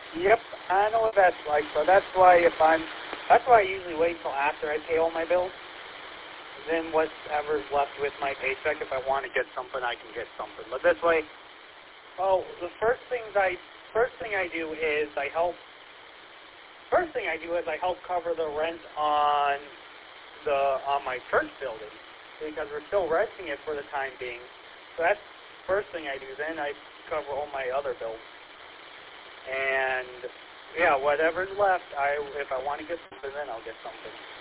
Yep, I know what that's like. So that's why I usually wait until after I pay all my bills. Then whatever's left with my paycheck, if I want to get something, I can get something. But this way, the first thing I do is I help cover the rent on my church building because we're still renting it for the time being. So that's the first thing I do. Then I cover all my other bills. And yeah, whatever's left, if I want to get something, then I'll get something.